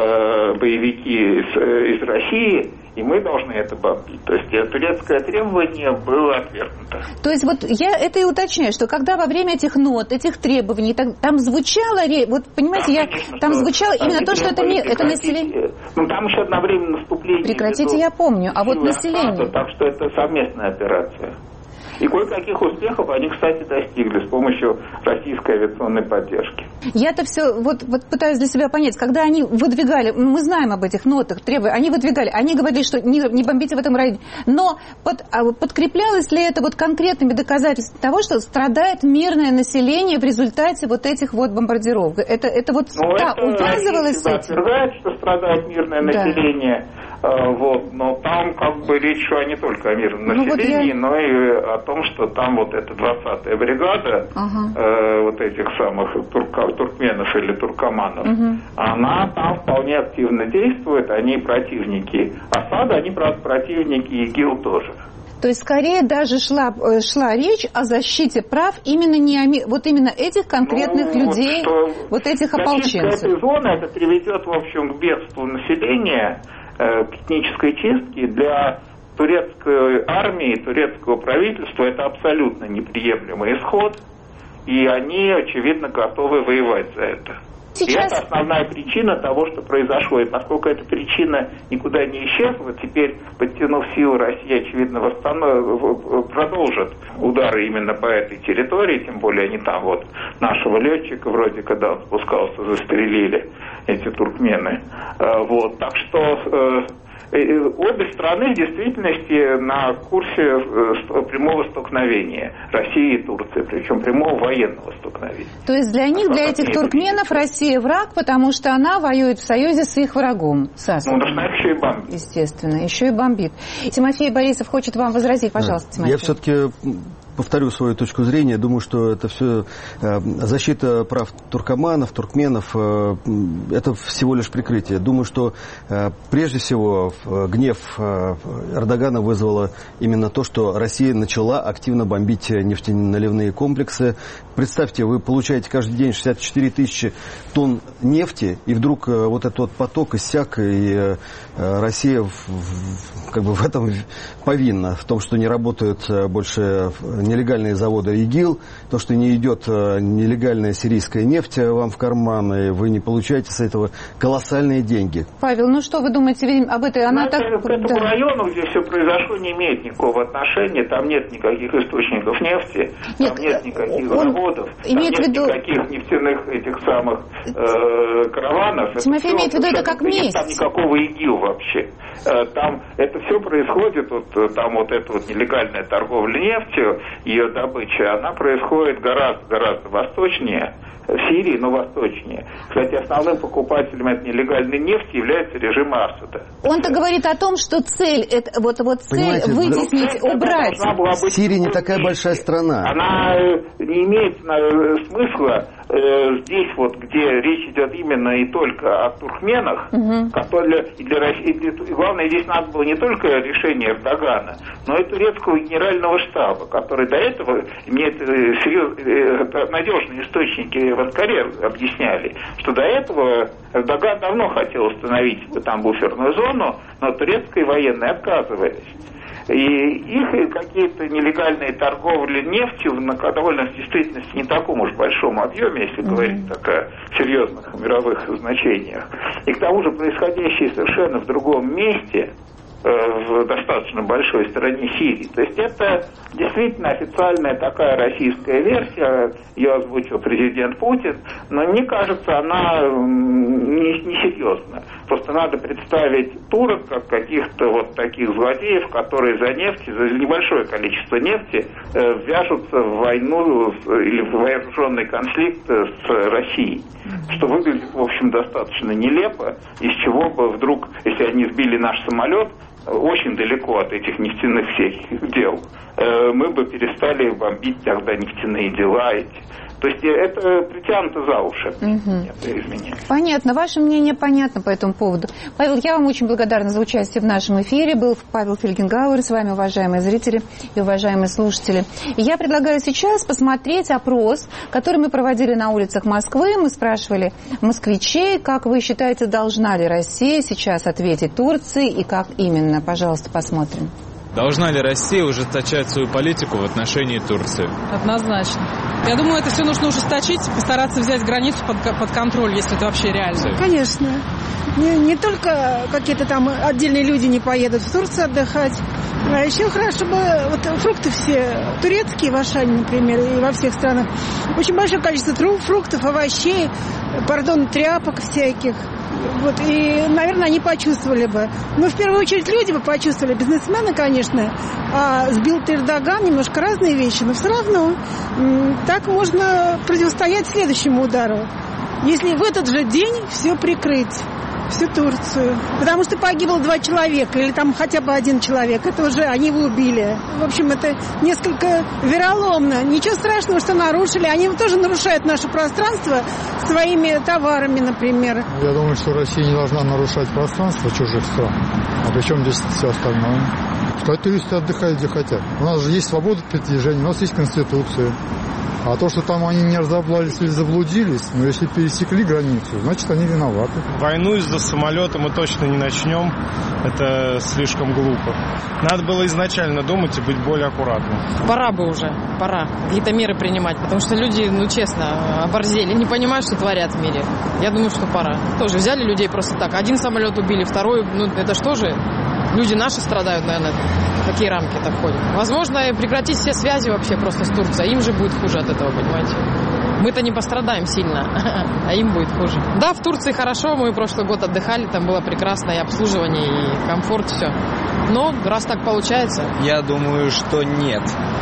боевики из России, и мы должны это бомбить. То есть турецкое требование было отвергнуто. То есть вот я это и уточняю, что когда во время этих нот, этих требований, там звучало, вот понимаете, там звучало именно то, что это население... Ну там еще одновременно наступление... Прекратите, я помню, а вот население... Так что это совместная операция. И кое-каких успехов они, кстати, достигли с помощью российской авиационной поддержки. Я-то все вот пытаюсь для себя понять, когда они выдвигали, мы знаем об этих нотах, они выдвигали, они говорили, что не бомбите в этом районе, но подкреплялось ли это вот конкретными доказательствами того, что страдает мирное население в результате вот этих вот бомбардировок? Это вот указывалось с этим? Утверждает, что страдает мирное население. Вот, но там как бы речь шла не только о мирном населении, но и о том, что там вот эта 20-я бригада вот этих самых туркменов или туркоманов, она там вполне активно действует, они противники Асада, они противники ИГИЛ тоже. То есть, скорее даже шла речь о защите прав именно именно этих конкретных людей, вот этих ополченцев. Этой зоны это приведет, в общем, к бедству населения, к этнической чистке. Для турецкой армии, турецкого правительства это абсолютно неприемлемый исход, и они, очевидно, готовы воевать за это. Сейчас... И это основная причина того, что произошло. И поскольку эта причина никуда не исчезла, теперь, подтянув силы, Россия, очевидно, продолжит удары именно по этой территории, тем более они там вот нашего летчика, вроде когда он спускался, застрелили эти туркмены. Вот. Так что обе страны в действительности на курсе прямого столкновения России и Турции, причем прямого военного столкновения. То есть для них, для этих туркменов, Россия враг, потому что она воюет в союзе с их врагом, с Асадом. Ну, она еще и бомбит. Естественно, еще и бомбит. Тимофей Борисов хочет вам возразить. Пожалуйста, Тимофей. Я все-таки повторю свою точку зрения. Думаю, что это все защита прав туркоманов, туркменов, это всего лишь прикрытие. Думаю, что прежде всего гнев Эрдогана вызвало именно то, что Россия начала активно бомбить нефтеналивные комплексы. Представьте, вы получаете каждый день 64 тысячи тонн нефти, и вдруг вот этот вот поток иссяк, и Россия как бы в этом повинна, в том, что не работают больше нелегальные заводы ИГИЛ, то, что не идет нелегальная сирийская нефть вам в карман, и вы не получаете с этого колоссальные деньги. Павел, ну что вы думаете об этой... К этому району, где все произошло, не имеет никакого отношения, там нет никаких источников нефти, там нет никаких заводов, там нет никаких нефтяных этих самых караванов. Тимофей имеет в виду это как месть. Нет там никакого ИГИЛ вообще. Там это все происходит, там эта нелегальная торговля нефтью, ее добыча, она происходит гораздо восточнее, в Сирии, но восточнее. Кстати, основным покупателем этой нелегальной нефти является режим Асада. Он-то говорит о том, что цель, цель вытеснить, убрать. Сирия не такая большая страна. Она не имеет смысла здесь, где речь идет именно и только о туркменах, которые главное, здесь надо было не только решение Эрдогана, но и турецкого генерального штаба, который до этого имеет надежные источники в Анкаре объясняли, что до этого Эрдоган давно хотел установить там буферную зону, но турецкие военные отказывались. И их какие-то нелегальные торговли нефтью на довольно в действительности не таком уж большом объеме, если говорить так о серьезных мировых значениях. И к тому же происходящее совершенно в другом месте, в достаточно большой стороне Сирии. То есть это действительно официальная такая российская версия, ее озвучил президент Путин, но мне кажется, она несерьезна. Просто надо представить турок как каких-то таких злодеев, которые за небольшое количество нефти ввяжутся в войну или в вооруженный конфликт с Россией. Что выглядит, в общем, достаточно нелепо, из чего бы вдруг, если они сбили наш самолет, очень далеко от этих нефтяных всех дел, мы бы перестали бомбить тогда нефтяные дела эти. То есть это притянуто за уши. Это изменение. Понятно. Ваше мнение понятно по этому поводу. Павел, я вам очень благодарна за участие в нашем эфире. Был Павел Фельгенгауэр с вами, уважаемые зрители и уважаемые слушатели. И я предлагаю сейчас посмотреть опрос, который мы проводили на улицах Москвы. Мы спрашивали москвичей, как вы считаете, должна ли Россия сейчас ответить Турции и как именно. Пожалуйста, посмотрим. Должна ли Россия ужесточать свою политику в отношении Турции? Однозначно. Я думаю, это все нужно ужесточить, постараться взять границу под контроль, если это вообще реально. Конечно. Не только какие-то там отдельные люди не поедут в Турцию отдыхать, а еще хорошо бы фрукты все турецкие в Ашане, например, и во всех странах. Очень большое количество фруктов, овощей, тряпок всяких. И, наверное, они почувствовали бы. Но в первую очередь люди бы почувствовали, бизнесмены, конечно. А сбил-то Эрдоган, немножко разные вещи, но все равно так можно противостоять следующему удару. Если в этот же день все прикрыть, всю Турцию. Потому что погибло 2 человека, или там хотя бы 1 человек. Это уже они его убили. В общем, это несколько вероломно. Ничего страшного, что нарушили. Они тоже нарушают наше пространство своими товарами, например. Я думаю, что Россия не должна нарушать пространство чужих стран. А при чем здесь все остальное? Пускай туристы отдыхают, где хотят. У нас же есть свобода передвижения, у нас есть Конституция. А то, что там они не разобрались или заблудились, но если пересекли границу, значит, они виноваты. Войну из-за самолета мы точно не начнем. Это слишком глупо. Надо было изначально думать и быть более аккуратным. Пора бы уже, пора какие-то меры принимать, потому что люди, честно, оборзели, не понимают, что творят в мире. Я думаю, что пора. Тоже взяли людей просто так. 1 самолет убили, 2, это что же? Люди наши страдают, наверное, в какие рамки это входит. Возможно, прекратить все связи вообще просто с Турцией. Им же будет хуже от этого, понимаете? Мы-то не пострадаем сильно, а им будет хуже. Да, в Турции хорошо, мы прошлый год отдыхали, там было прекрасно и обслуживание, и комфорт, все. Но раз так получается... Я думаю, что нет.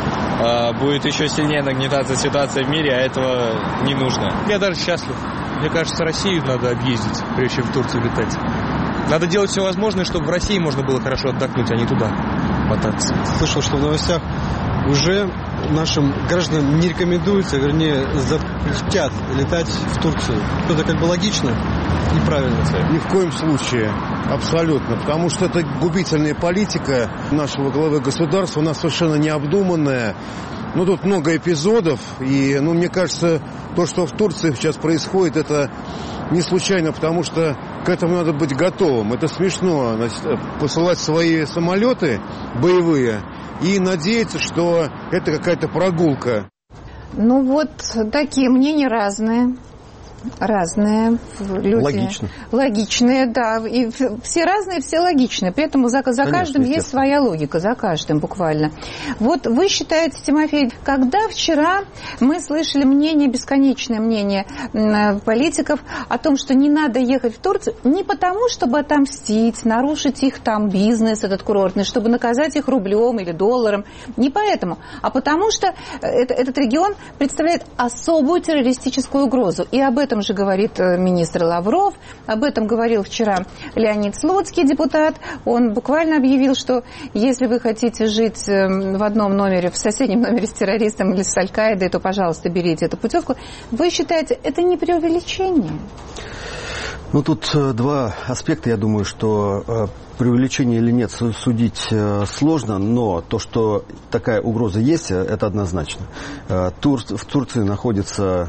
Будет еще сильнее нагнетаться ситуация в мире, а этого не нужно. Я даже счастлив. Мне кажется, Россию надо объездить, прежде чем в Турцию летать. Надо делать все возможное, чтобы в России можно было хорошо отдохнуть, а не туда мотаться. Слышал, что в новостях уже нашим гражданам не рекомендуется, вернее, запретят летать в Турцию. Это как бы логично и правильно. Ни в коем случае. Абсолютно. Потому что это губительная политика нашего главы государства, она совершенно необдуманная. Тут много эпизодов, и, мне кажется, то, что в Турции сейчас происходит, это не случайно, потому что к этому надо быть готовым. Это смешно, посылать свои самолеты боевые и надеяться, что это какая-то прогулка. Такие мнения разные. разные люди. Логичные, да. И все разные, все логичные. При этом за каждым есть своя логика, за каждым буквально. Вот вы считаете, Тимофей, когда вчера мы слышали мнение, бесконечное мнение политиков о том, что не надо ехать в Турцию не потому, чтобы отомстить, нарушить их там бизнес, этот курортный, чтобы наказать их рублем или долларом, не поэтому, а потому что этот регион представляет особую террористическую угрозу. И об этом же говорит министр Лавров, об этом говорил вчера Леонид Слуцкий, депутат. Он буквально объявил, что если вы хотите жить в одном номере, в соседнем номере с террористом или с Аль-Каидой, то, пожалуйста, берите эту путевку. Вы считаете, это не преувеличение? Ну, тут два аспекта. Я думаю, что преувеличение или нет судить сложно, но то, что такая угроза есть, это однозначно. В Турции находятся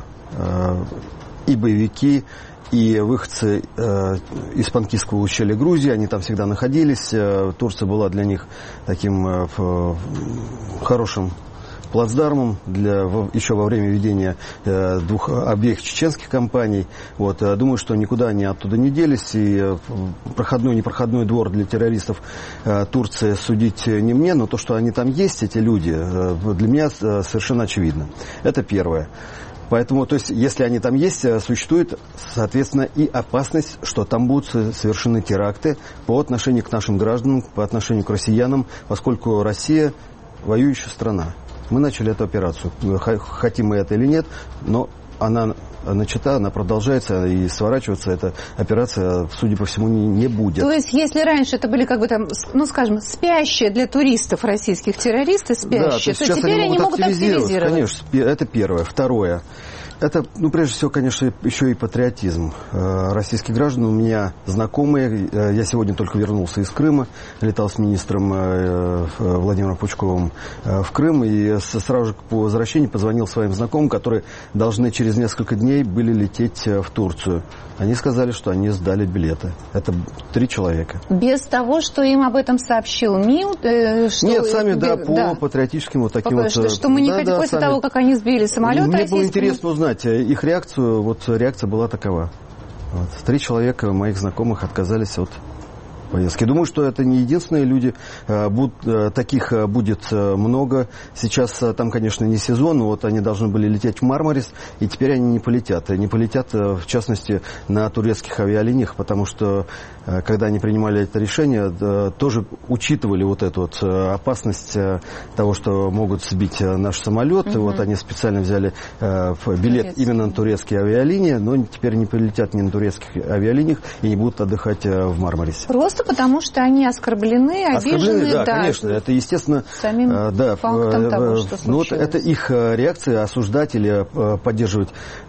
и боевики, и выходцы из Панкисского ущелья Грузии, они там всегда находились. Турция была для них таким хорошим плацдармом еще во время ведения обеих чеченских кампаний. Вот, думаю, что никуда они оттуда не делись, и непроходной двор для террористов Турции судить не мне, но то, что они там есть, эти люди, для меня совершенно очевидно. Это первое. Поэтому, то есть, если они там есть, существует, соответственно, и опасность, что там будут совершены теракты по отношению к нашим гражданам, по отношению к россиянам, поскольку Россия воюющая страна. Мы начали эту операцию. Хотим мы это или нет, но она начата, она продолжается, и сворачиваться эта операция, судя по всему, не будет. То есть, если раньше это были, как бы там, ну, скажем, спящие для туристов российских террористы, спящие, да, то теперь они могут активизироваться. Конечно, это первое. Второе. Это, ну, прежде всего, конечно, еще и патриотизм. Российские граждане у меня знакомые. Я сегодня только вернулся из Крыма, летал с министром Владимиром Пучковым в Крым, и сразу же по возвращении позвонил своим знакомым, которые должны через несколько дней были лететь в Турцию. Они сказали, что они сдали билеты. Это 3 человека. Без того, что им об этом сообщил МИД? Нет, сами, да, по патриотическим вот таким вот... Что мы не хотим после того, как они сбили самолет. Мне было интересно узнать их реакцию. Вот реакция была такова. 3 человека моих знакомых отказались от поездки. Думаю, что это не единственные люди. Таких будет много. Сейчас там, конечно, не сезон, но вот они должны были лететь в Мармарис, и теперь они не полетят. Не полетят, в частности, на турецких авиалиниях, потому что, когда они принимали это решение, тоже учитывали вот эту вот опасность того, что могут сбить наш самолет. И вот они специально взяли билет именно на турецкие авиалинии, но теперь не полетят ни на турецких авиалиниях и не будут отдыхать в Мармарисе. Просто потому, что они оскорблены, обижены. Да, конечно, это, естественно, самим фактом того, что случилось. Ну, вот это их реакция, осуждать или поддерживать,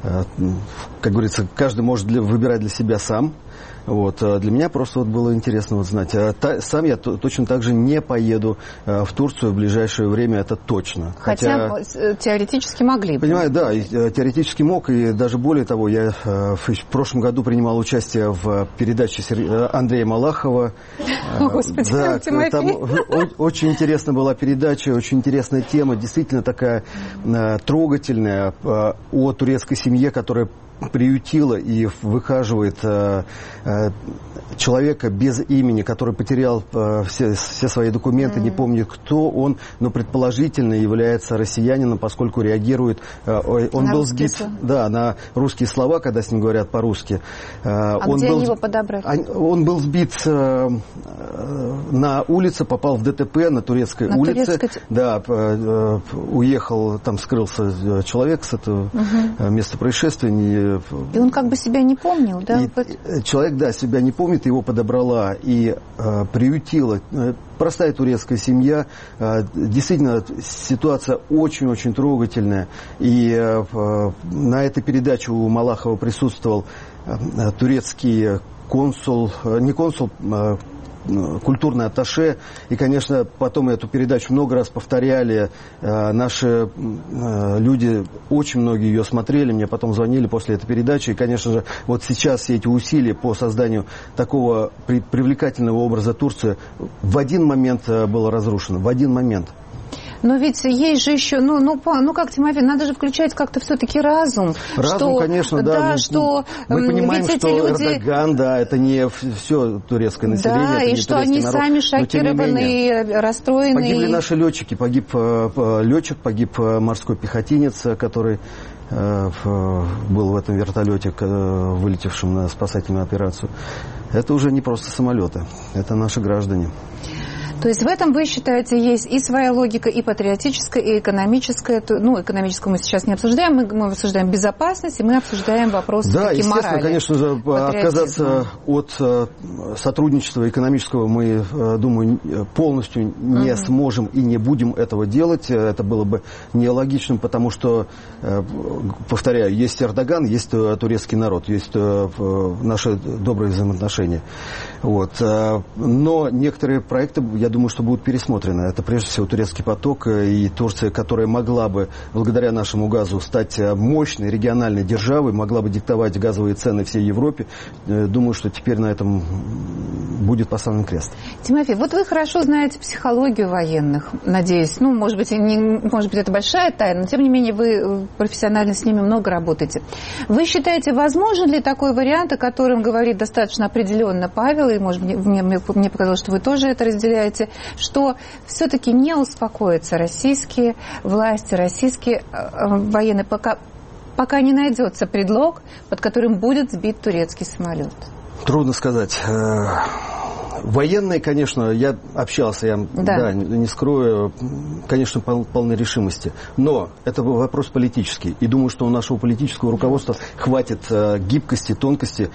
как говорится, каждый может выбирать для себя сам. Вот. Для меня просто вот было интересно вот знать. Сам я точно так же не поеду в Турцию в ближайшее время, это точно. Хотя теоретически могли бы. Понимаю, да, теоретически мог, и даже более того, я в прошлом году принимал участие в передаче Андрея Малахова. Господи, да, там очень интересная была передача, очень интересная тема, действительно такая трогательная, о турецкой семье, которая приютила и выхаживает человека без имени, который потерял все свои документы, не помнит, кто он, но предположительно является россиянином, поскольку реагирует... Он был сбит на русские слова, когда с ним говорят по-русски. Где они его подобрали? Он был сбит на улице, попал в ДТП на турецкой улице. Да, уехал, там скрылся человек с этого места происшествия. И он как бы себя не помнил, да? Человек, да, себя не помнит, его подобрала и приютила. Простая турецкая семья. Действительно, ситуация очень-очень трогательная. И на этой передаче у Малахова присутствовал турецкий консул, не консул, культурный атташе. И, конечно, потом эту передачу много раз повторяли. Наши люди, очень многие ее смотрели, мне потом звонили после этой передачи. И, конечно же, вот сейчас все эти усилия по созданию такого привлекательного образа Турции в один момент было разрушено. В один момент. Но ведь есть же еще, как, Тимофей, надо же включать как-то все-таки разум. Разум, конечно, да. Мы понимаем, что люди... Эрдоган, да, это не все турецкое население. Да, это и что они народ. Сами шокированы, расстроены. Погибли наши летчики, погиб летчик, погиб морской пехотинец, который был в этом вертолете, вылетевшем на спасательную операцию. Это уже не просто самолеты, это наши граждане. То есть в этом, вы считаете, есть и своя логика, и патриотическая, и экономическая. Экономическую мы сейчас не обсуждаем, мы обсуждаем безопасность, и мы обсуждаем вопросы морали. Да, естественно, конечно же, отказаться от сотрудничества экономического мы, думаю, полностью не сможем и не будем этого делать. Это было бы нелогичным, потому что, повторяю, есть Эрдоган, есть турецкий народ, есть наши добрые взаимоотношения. Но некоторые проекты, я думаю, что будут пересмотрены. Это прежде всего турецкий поток и Турция, которая могла бы, благодаря нашему газу, стать мощной региональной державой, могла бы диктовать газовые цены всей Европе. Думаю, что теперь на этом будет поставлен крест. Тимофей, вот вы хорошо знаете психологию военных, надеюсь. Может быть, это большая тайна, но тем не менее вы профессионально с ними много работаете. Вы считаете, возможен ли такой вариант, о котором говорит достаточно определенно Павел, и, может быть, мне показалось, что вы тоже это разделяете, что все-таки не успокоятся российские власти, российские военные, пока не найдется предлог, под которым будет сбит турецкий самолет? Трудно сказать. Военные, конечно, я общался, не скрою, конечно, полны решимости. Но это вопрос политический. И думаю, что у нашего политического руководства хватит гибкости, тонкости,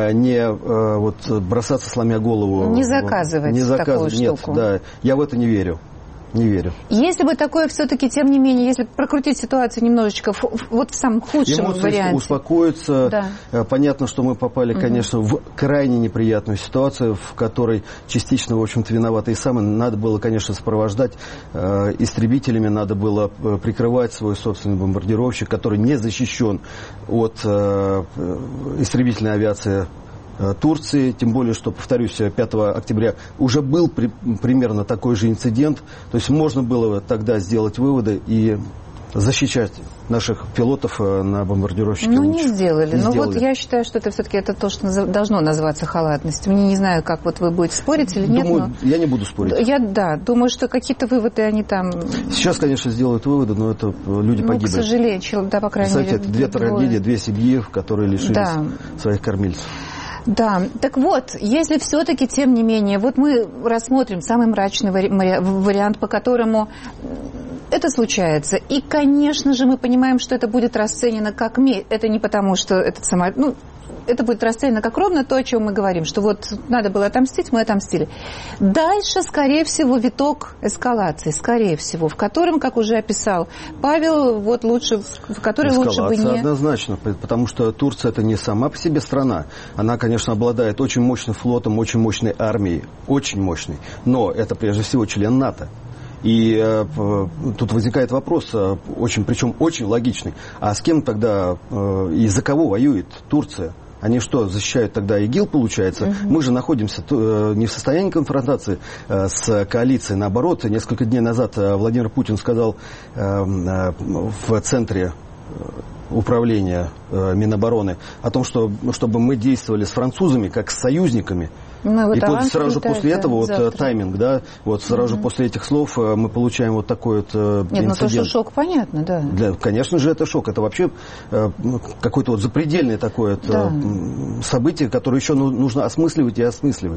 не бросаться, сломя голову. Не заказывать такую штуку. Нет, да, я в это не верю. Не верю. Если бы такое все-таки, тем не менее, если прокрутить ситуацию немножечко в самом худшем варианте. Успокоиться. Да. Понятно, что мы попали, конечно, в крайне неприятную ситуацию, в которой частично, в общем-то, виноваты и сами. Надо было, конечно, сопровождать истребителями, надо было прикрывать свой собственный бомбардировщик, который не защищен от истребительной авиации Турции, тем более, что, повторюсь, 5 октября уже был примерно такой же инцидент, то есть можно было тогда сделать выводы и защищать наших пилотов на бомбардировщике. Не сделали. Вот я считаю, что это все-таки то, что должно называться халатностью. Не знаю, как вы будете спорить или нет. Я не буду спорить. Я думаю, что какие-то выводы они там... Сейчас, конечно, сделают выводы, но это люди погибли. К сожалению, по крайней мере. Кстати, 2 трагедии, 2 семьи, которые лишились своих кормильцев. Да, так вот, если все-таки, тем не менее, мы рассмотрим самый мрачный вариант, по которому это случается. И, конечно же, мы понимаем, что это будет расценено как месть. Это не потому, что этот самолет... это будет расценено как ровно то, о чем мы говорим, что надо было отомстить, мы отомстили. Дальше, скорее всего, виток эскалации, скорее всего, в котором, как уже описал Павел, лучше бы не... Однозначно, потому что Турция это не сама по себе страна. Она, конечно, обладает очень мощным флотом, очень мощной армией, очень мощной, но это прежде всего член НАТО. И тут возникает вопрос, причем очень логичный, а с кем тогда и за кого воюет Турция? Они что, защищают тогда ИГИЛ, получается? Мы же находимся не в состоянии конфронтации с коалицией. Наоборот, несколько дней назад Владимир Путин сказал в центре управления Минобороны о том, чтобы мы действовали с французами как с союзниками. И сразу же после этого тайминг, да, сразу же после этих слов мы получаем такой инцидент. Нет, то, что шок, понятно, да. Конечно же, это шок. Это вообще какое-то запредельное такое событие, которое еще нужно осмысливать и осмысливать.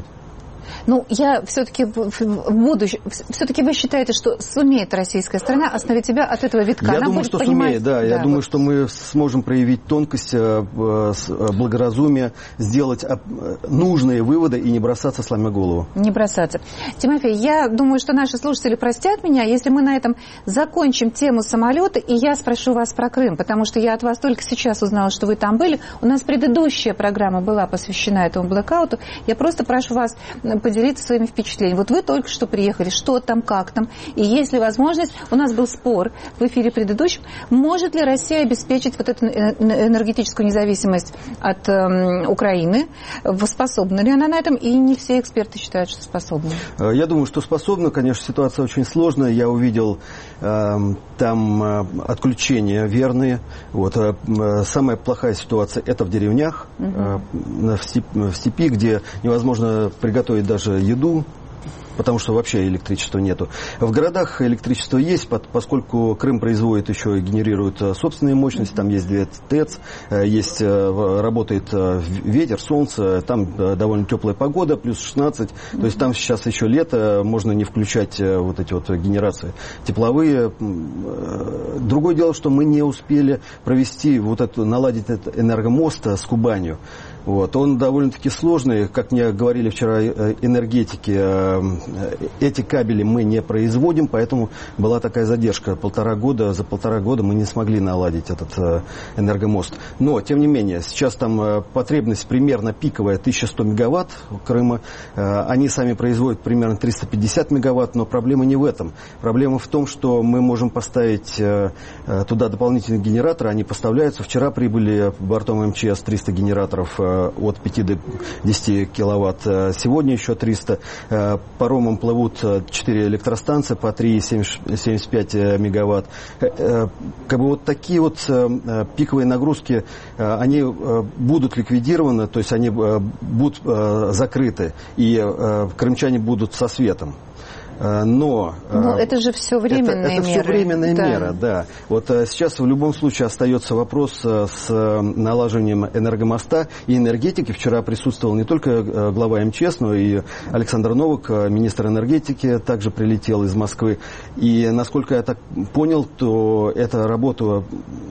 Я все-таки все-таки вы считаете, что сумеет российская страна остановить себя от этого витка? Я думаю, что сумеет, да. Я думаю, что мы сможем проявить тонкость, благоразумие, сделать нужные выводы и не бросаться, сломя голову. Не бросаться. Тимофей, я думаю, что наши слушатели простят меня, если мы на этом закончим тему самолета, и я спрошу вас про Крым, потому что я от вас только сейчас узнала, что вы там были. У нас предыдущая программа была посвящена этому блэкауту. Я просто прошу вас поделиться своими впечатлениями. Вот вы только что приехали, что там, как там, и есть ли возможность, у нас был спор в эфире предыдущем, может ли Россия обеспечить вот эту энергетическую независимость от Украины, способна ли она на этом, и не все эксперты считают, что способна. Я думаю, что способна, конечно, ситуация очень сложная, я увидел там отключения верные, вот, самая плохая ситуация это в деревнях, в степи, где невозможно приготовить даже еду, потому что вообще электричества нету. В городах электричество есть, поскольку Крым производит еще и генерирует собственные мощности, там есть 2 ТЭЦ, есть, работает ветер, солнце, там довольно теплая погода, плюс 16, то есть там сейчас еще лето, можно не включать вот эти вот генерации тепловые. Другое дело, что мы не успели провести вот эту, наладить этот энергомост с Кубанью. Вот. Он довольно-таки сложный, как мне говорили вчера энергетики, эти кабели мы не производим, поэтому была такая задержка. За 1,5 года мы не смогли наладить этот энергомост. Но, тем не менее, сейчас там потребность примерно пиковая 1100 мегаватт Крыма. Они сами производят примерно 350 мегаватт, но проблема не в этом. Проблема в том, что мы можем поставить туда дополнительные генераторы, они поставляются. Вчера прибыли бортом МЧС 300 генераторов от 5 до 10 киловатт. Сегодня еще 300. Паромом плывут 4 электростанции по 3,75 мегаватт. Как бы вот такие вот пиковые нагрузки, они будут ликвидированы, то есть они будут закрыты, и крымчане будут со светом. Но это же все временные меры. Это все временная мера, да. Вот сейчас в любом случае остается вопрос с налаживанием энергомоста и энергетики. Вчера присутствовал не только глава МЧС, но и Александр Новак, министр энергетики, также прилетел из Москвы. И насколько я так понял, то эта работа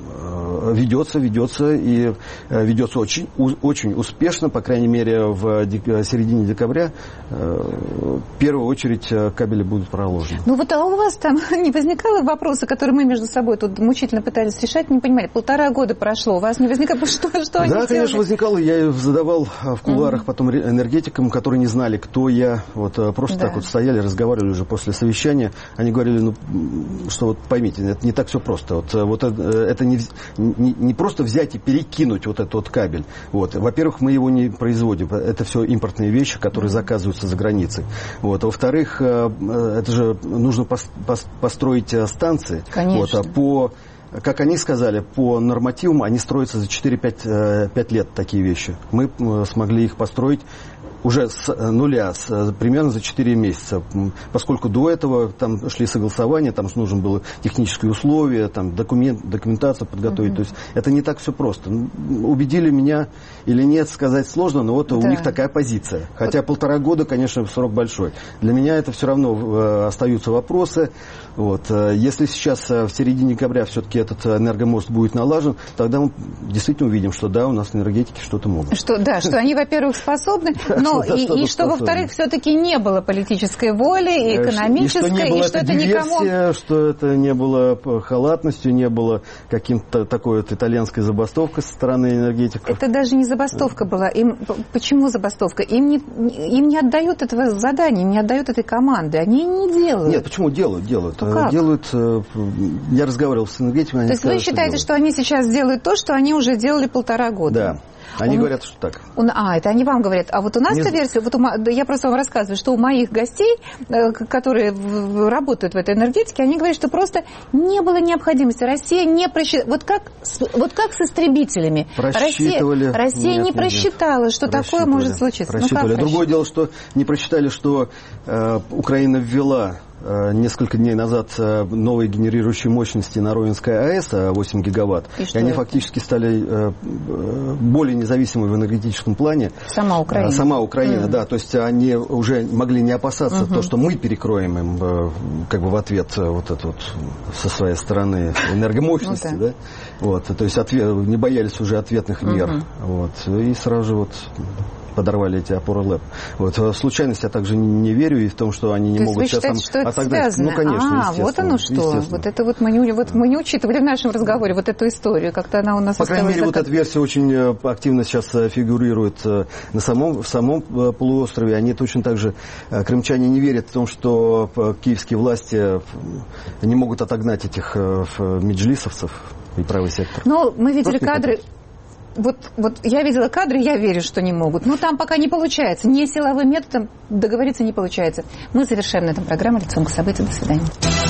ведется и ведется очень, очень успешно, по крайней мере, в середине декабря. В первую очередь кабели будут проложены. Ну вот, а у вас там не возникало вопроса, которые мы между собой тут мучительно пытались решать, не понимали, 1,5 года прошло, у вас не возникало, что они делали? Да, конечно, возникало, я задавал в кулуарах потом энергетикам, которые не знали, кто я, вот просто так вот стояли, разговаривали уже после совещания, они говорили, ну, что вот поймите, это не так все просто, вот это не просто взять и перекинуть вот этот вот кабель, вот, во-первых, мы его не производим, это все импортные вещи, которые заказываются за границей, вот, во-вторых, это же нужно построить станции. Конечно. Вот, как они сказали, по нормативам они строятся за 4-5 лет, такие вещи. Мы смогли их построить уже с нуля, примерно за 4 месяца. Поскольку до этого там шли согласования, там нужно было технические условия, там документацию подготовить. То есть это не так все просто. Убедили меня или нет, сказать сложно, но вот у них такая позиция. Хотя 1,5 года, конечно, срок большой. Для меня это все равно остаются вопросы. Вот. Если сейчас в середине декабря все-таки этот энергомост будет налажен, тогда мы действительно увидим, что да, у нас в энергетике что-то могут. Что они, во-первых, способны, но и что, во-вторых, все-таки не было политической воли, и экономической, и что это никому... Что это не было халатностью, не было каким-то такой вот итальянской забастовкой со стороны энергетиков. Это даже не забастовка была. Почему забастовка? Им не отдают этого задания, им не отдают этой команды. Они не делают. Нет, почему делают? Делают. Я разговаривал с энергетиками. То есть вы считаете, что они сейчас делают то, что они уже делали 1,5 года? Да. Они говорят, что так. Это они вам говорят. А вот у нас-то версия, я просто вам рассказываю, что у моих гостей, которые работают в этой энергетике, они говорят, что просто не было необходимости. Россия не просчитала. Вот как с истребителями. Россия не просчитала, что такое может случиться. Просчитывали. Другое дело, что не просчитали, что Украина ввела несколько дней назад новые генерирующие мощности на Ровенской АЭС 8 гигаватт. И они фактически стали более независимы в энергетическом плане. Сама Украина. Да. То есть они уже могли не опасаться то, что мы перекроем им как бы в ответ вот это вот со своей стороны энергомощности. Да? Вот. То есть не боялись уже ответных мер. Вот. И сразу же подорвали эти опоры ЛЭП. Вот. В случайность я также не верю, и в том, что они не могут сейчас связано? Ну, конечно, вот оно что. Вот это вот мы не учитывали в нашем разговоре вот эту историю. Как-то она у нас По крайней мере, вот эта версия очень активно сейчас фигурирует в самом полуострове. Они точно так же, крымчане не верят в том, что киевские власти не могут отогнать этих меджлисовцев и правый сектор. Ну, мы видели кадры. Вот я видела кадры, я верю, что не могут. Но там пока не получается. Не силовым методом договориться не получается. Мы завершаем на этом программу «Лицом к событию». До свидания.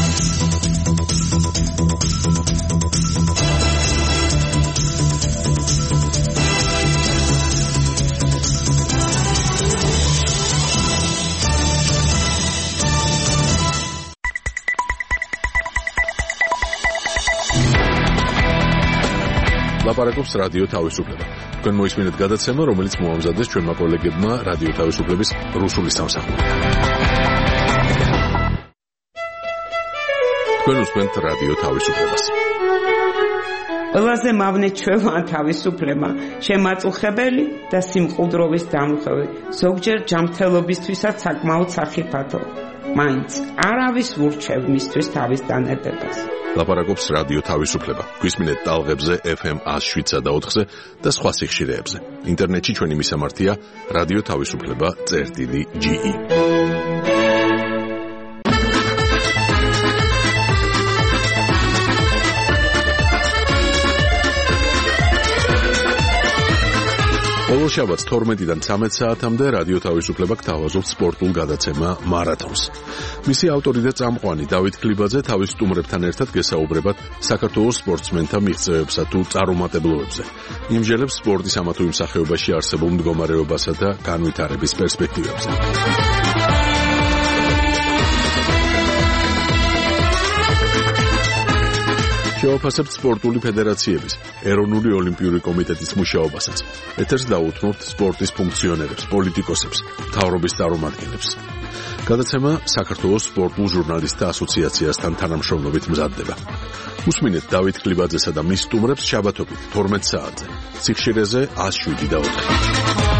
ლაპარაკობს რადიო თავისუფლება. თქვენ მოისმინეთ გადაცემა, რომელიც მოამზადეს ჩვენმა კოლეგებმა რადიო თავისუფლების რუსული სამსახური. თქვენ უსმენთ რადიო თავისუფლებას. ყველაზე მავნე ჩვევა თავისუფლება, შემაწუხებელი და სიმყუდროვის დამხევი, ზოგჯერ ჯანმრთელობისთვისაც საკმაოდ სახიფათო. მაინც არავის ურჩევ მისთვის თავის დანებებას. ლაპარაკობს რადიო თავისუფლება. გვისმინეთ ტალღებზე FM 107.4-ზე და სხვა სიხშირეებზე. ინტერნეტში ჩვენი მისამართია რადიო თავისუფლება.ge. ყოველ შაბათს 12-დან 13 საათამდე რადიო თავისუფლება გთავაზობს სპორტულ გადაცემა მარათონს. მისი ავტორი და წამყვანი დავით ქლიბაძე თავის სტუმრებთან ერთად გესაუბრებათ საქართველოს სპორტსმენთა მიღწევებსა თუ წარუმატებლობებზე. იმჟელებს სპორტის ამა თუ იმ სახეობაში არსებულ მდგომარეობასა და განვითარების პერსპექტივებზე. შევაფასებთ სპორტული ფედერაციების, ეროვნული ოლიმპიური კომიტეტის მუშაობასაც. ეთერს დაუთმობთ სპორტის ფუნქციონერებს, პოლიტიკოსებს, მთავრობის წარმომადგენლებს. გადაცემა საქართველოს სპორტულ ჟურნალისტთა ასოციაციასთან თანამშრომლობით მზადდება. უსმინეთ დავით ქლიბაძესა და მის სტუმრებს შაბათობით 12 საათზე. სიხშირეზე 107.4.